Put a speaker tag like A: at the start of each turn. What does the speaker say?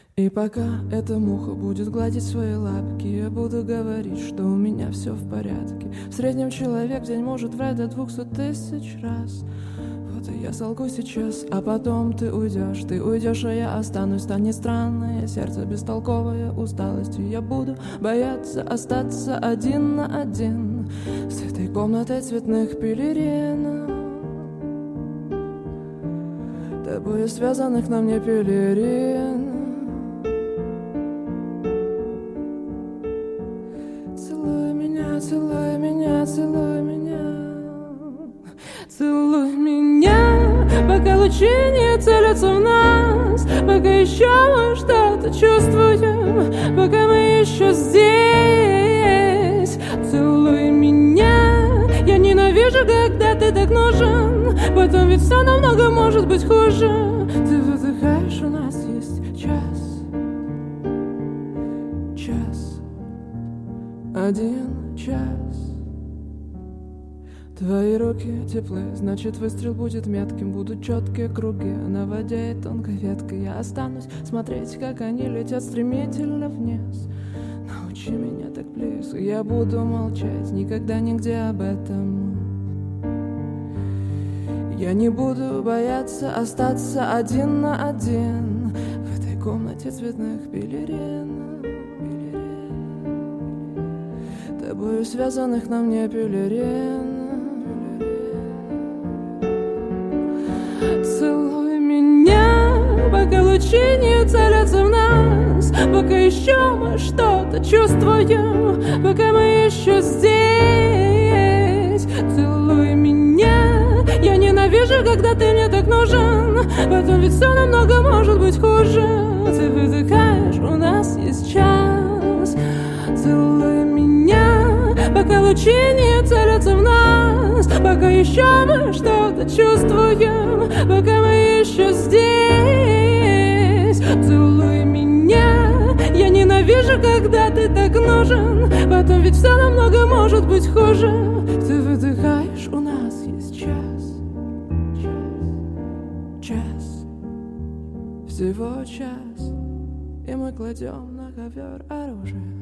A: И пока эта муха будет гладить свои лапки, я буду говорить, что у меня все в порядке. В среднем человек в день может врать до 200 тысяч раз. Вот и я солгу сейчас, а потом ты уйдешь, а я останусь. Станет странное сердце, бестолковое усталостью. Я буду бояться остаться один на один с этой комнатой цветных пелерин, тобою связанных на мне пелерин. Целуй меня, целуй меня, целуй меня, целуй меня, пока лучи не целятся в нас, пока еще мы что-то чувствуем, пока мы еще здесь. Целуй меня, я ненавижу, когда ты так нужен, потом ведь все намного может быть хуже. Ты выдыхаешь, у нас есть час, один час. Твои руки теплые, значит выстрел будет метким. Будут четкие круги на воде и тонкой веткой. Я останусь смотреть, как они летят стремительно вниз. Научи меня так близко, я буду молчать, никогда нигде об этом. Я не буду бояться остаться один на один в этой комнате цветных пелерин, тобою связанных на мне пелерин. Целуй меня, пока лучи не целятся в нас, пока еще мы что-то чувствуем, пока мы еще здесь. Целуй меня, я ненавижу, когда ты мне так нужен, потом ведь все намного может быть хуже. Ты выдыхаешь, у нас есть час. Целуй меня, пока лучи не целятся в нас, пока еще мы что-то чувствуем, пока мы еще здесь. Целуй меня, я ненавижу, когда ты так нужен, потом ведь все намного может быть хуже. Ты выдыхаешь, у нас есть час, всего час, и мы кладем на ковер оружие.